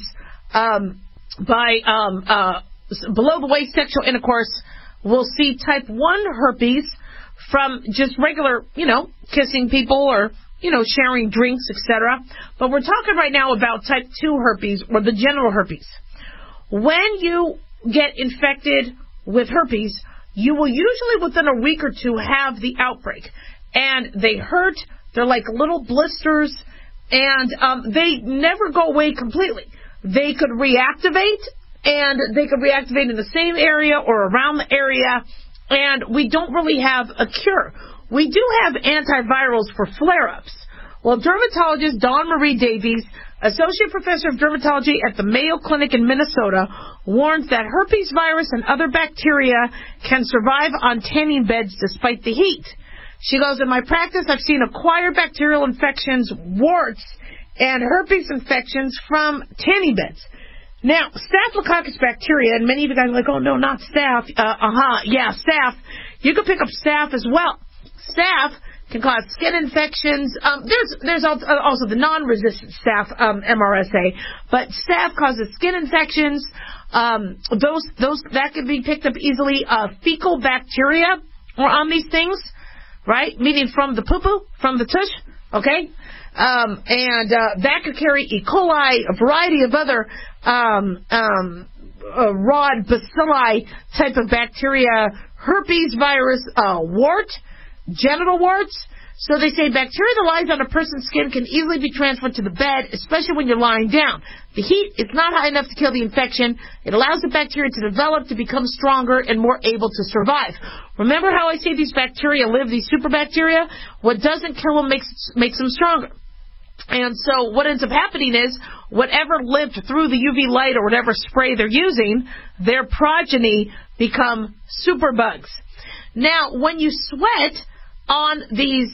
by below the waist sexual intercourse. We'll see type 1 herpes from just regular, kissing people or, sharing drinks, etc. But we're talking right now about type 2 herpes or the genital herpes. When you get infected with herpes, you will usually within a week or two have the outbreak. And they hurt. They're like little blisters. And they never go away completely. They could reactivate. And they could reactivate in the same area or around the area. And we don't really have a cure. We do have antivirals for flare-ups. Well, dermatologist Dawn Marie Davies, Associate Professor of Dermatology at the Mayo Clinic in Minnesota, warns that herpes virus and other bacteria can survive on tanning beds despite the heat. She goes, in my practice, I've seen acquired bacterial infections, warts, and herpes infections from tanning beds. Now, Staphylococcus bacteria, and many of you guys are like, oh, no, not staph. Staph. You can pick up staph as well. Staph can cause skin infections. There's also the non-resistant staph, MRSA, but staph causes skin infections. That can be picked up easily. Fecal bacteria are on these things, right? Meaning from the poo-poo, from the tush, okay? And that could carry E. coli, a variety of other rod bacilli type of bacteria, herpes virus, wart, genital warts. So they say bacteria that lies on a person's skin can easily be transferred to the bed, especially when you're lying down. The heat is not high enough to kill the infection. It allows the bacteria to develop, to become stronger and more able to survive. Remember how I say these bacteria live, these super bacteria? What doesn't kill them makes them stronger. And so what ends up happening is whatever lived through the UV light or whatever spray they're using, their progeny become super bugs. Now, when you sweat, on these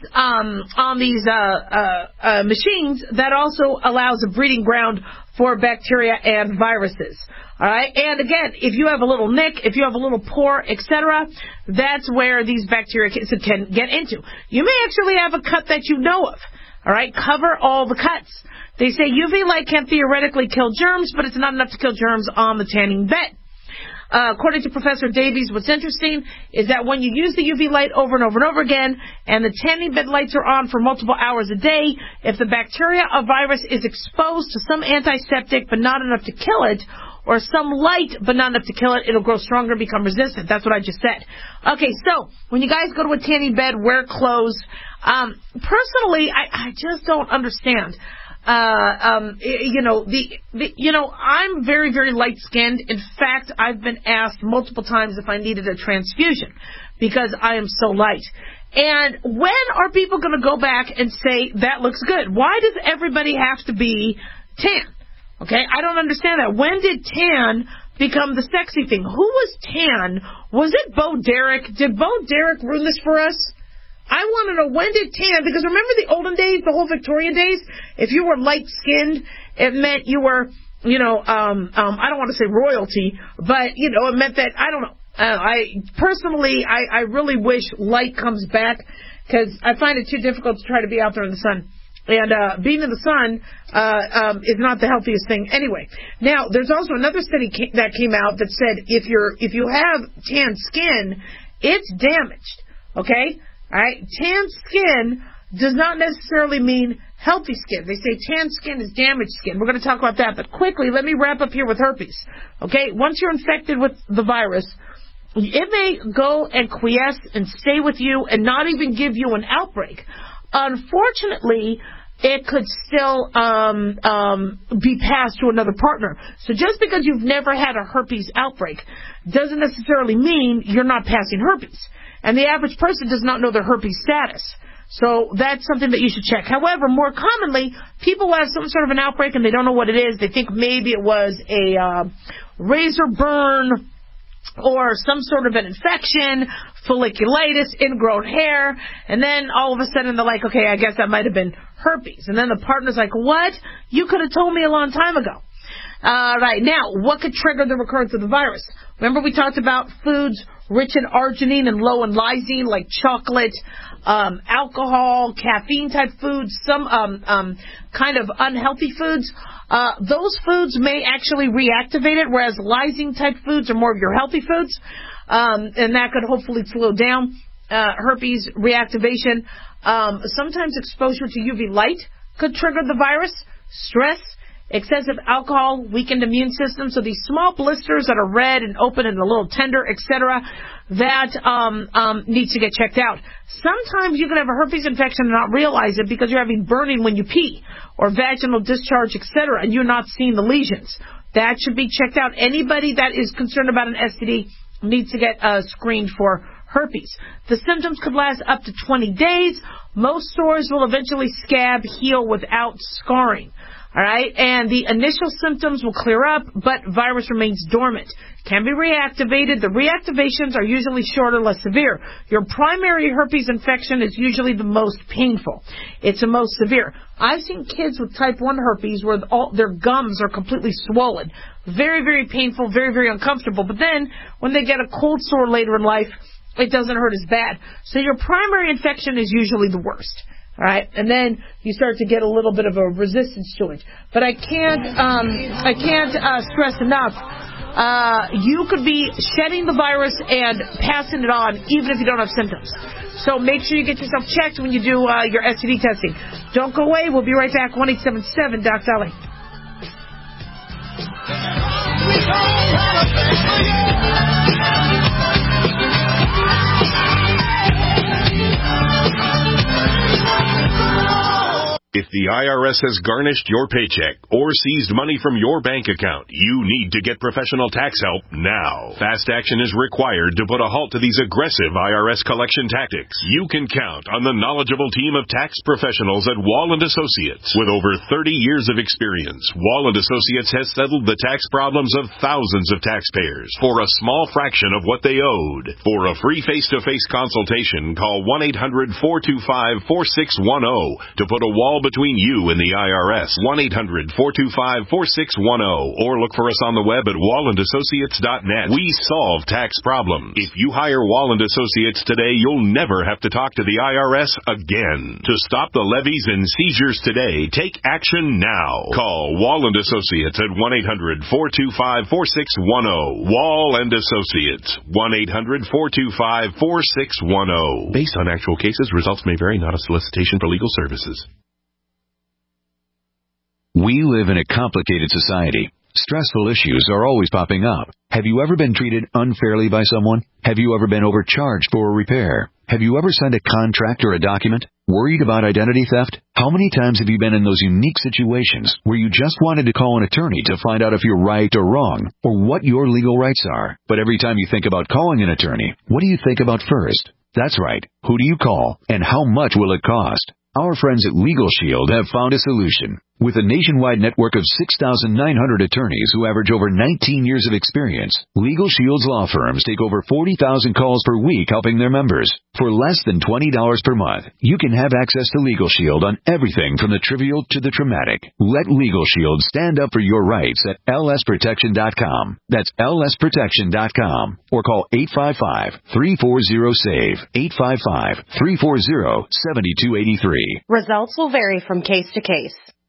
machines that also allows a breeding ground for bacteria and viruses. All right, and again, if you have a little nick, if you have a little pore, etc., that's where these bacteria can get into. You may actually have a cut that you know of. All right, cover all the cuts. They say UV light can theoretically kill germs, but it's not enough to kill germs on the tanning bed. According to Professor Davies, what's interesting is that when you use the UV light over and over and over again, and the tanning bed lights are on for multiple hours a day, if the bacteria or virus is exposed to some antiseptic but not enough to kill it, or some light but not enough to kill it, it'll grow stronger and become resistant. That's what I just said. Okay, so when you guys go to a tanning bed, wear clothes. Personally, I just don't understand. I'm very, very light-skinned. In fact, I've been asked multiple times if I needed a transfusion because I am so light. And when are people going to go back and say, that looks good? Why does everybody have to be tan? Okay, I don't understand that. When did tan become the sexy thing? Who was tan? Was it Bo Derek? Did Bo Derek ruin this for us? I want to know, when did tan, because remember the olden days, the whole Victorian days? If you were light-skinned, it meant you were, I don't want to say royalty, but, it meant that, I don't know. I really wish light comes back, because I find it too difficult to try to be out there in the sun. And being in the sun is not the healthiest thing anyway. Now, there's also another study that came out that said if you have tan skin, it's damaged, okay? All right, tan skin does not necessarily mean healthy skin. They say tan skin is damaged skin. We're going to talk about that, but quickly, let me wrap up here with herpes. Okay, once you're infected with the virus, it may go and quiesce and stay with you and not even give you an outbreak. Unfortunately, it could still be passed to another partner. So just because you've never had a herpes outbreak doesn't necessarily mean you're not passing herpes. And the average person does not know their herpes status. So that's something that you should check. However, more commonly, people have some sort of an outbreak and they don't know what it is. They think maybe it was a razor burn or some sort of an infection, folliculitis, ingrown hair, and then all of a sudden they're like, okay, I guess that might have been herpes. And then the partner's like, what? You could have told me a long time ago. Right, now, what could trigger the recurrence of the virus? Remember we talked about foods rich in arginine and low in lysine, like chocolate, alcohol, caffeine-type foods, some kind of unhealthy foods. Those foods may actually reactivate it, whereas lysine-type foods are more of your healthy foods, and that could hopefully slow down herpes reactivation. Sometimes exposure to UV light could trigger the virus. Stress, excessive alcohol, weakened immune system. So these small blisters that are red and open and a little tender, etc., that needs to get checked out. Sometimes you can have a herpes infection and not realize it because you're having burning when you pee or vaginal discharge, etc., and you're not seeing the lesions. That should be checked out. Anybody that is concerned about an STD needs to get screened for herpes. The symptoms could last up to 20 days. Most sores will eventually scab, heal without scarring. All right, and the initial symptoms will clear up, but virus remains dormant. Can be reactivated. The reactivations are usually shorter, less severe. Your primary herpes infection is usually the most painful. It's the most severe. I've seen kids with type 1 herpes where all their gums are completely swollen. Very, very painful, very, very uncomfortable. But then when they get a cold sore later in life, it doesn't hurt as bad. So your primary infection is usually the worst. All right, and then you start to get a little bit of a resistance to it. But I can't stress enough. You could be shedding the virus and passing it on, even if you don't have symptoms. So make sure you get yourself checked when you do your STD testing. Don't go away. We'll be right back. 1-877 Doc Dolly. If the IRS has garnished your paycheck or seized money from your bank account, you need to get professional tax help now. Fast action is required to put a halt to these aggressive IRS collection tactics. You can count on the knowledgeable team of tax professionals at Wall & Associates. With over 30 years of experience, Wall & Associates has settled the tax problems of thousands of taxpayers for a small fraction of what they owed. For a free face-to-face consultation, call 1-800-425-4610 to put a wall between you and the IRS. 1-800-425-4610 or look for us on the web at wallandassociates.net. We solve tax problems. If you hire Wall & Associates today, you'll never have to talk to the IRS again. To stop the levies and seizures today, take action now. Call Wall & Associates at 1-800-425-4610. Wall & Associates. 1-800-425-4610. Based on actual cases, results may vary, not a solicitation for legal services. We live in a complicated society. Stressful issues are always popping up. Have you ever been treated unfairly by someone? Have you ever been overcharged for a repair? Have you ever signed a contract or a document? Worried about identity theft? How many times have you been in those unique situations where you just wanted to call an attorney to find out if you're right or wrong, or what your legal rights are? But every time you think about calling an attorney, what do you think about first? That's right. Who do you call, and how much will it cost? Our friends at Legal Shield have found a solution. With a nationwide network of 6,900 attorneys who average over 19 years of experience, Legal Shield's law firms take over 40,000 calls per week helping their members. For less than $20 per month, you can have access to Legal Shield on everything from the trivial to the traumatic. Let Legal Shield stand up for your rights at lsprotection.com. That's lsprotection.com. Or call 855-340-SAVE, 855-340-7283. Results will vary from case to case.